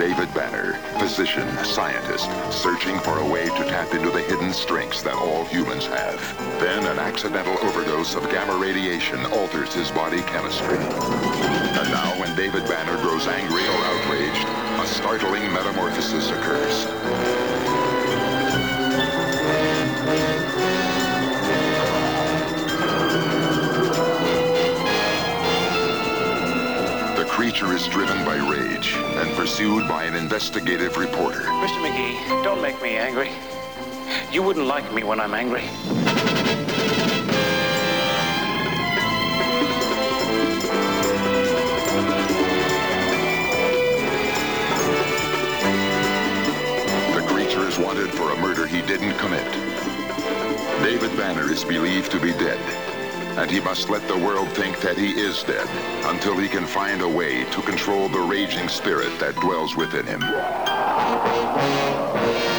David Banner, physician, scientist, searching for a way to tap into the hidden strengths that all humans have. Then an accidental overdose of gamma radiation alters his body chemistry. And now when David Banner grows angry or outraged, a startling metamorphosis occurs. The creature is driven by rage and pursued by an investigative reporter. Mr. McGee, don't make me angry. You wouldn't like me when I'm angry. The creature is wanted for a murder he didn't commit. David Banner is believed to be dead, and he must let the world think that he is dead until he can find a way to control the raging spirit that dwells within him.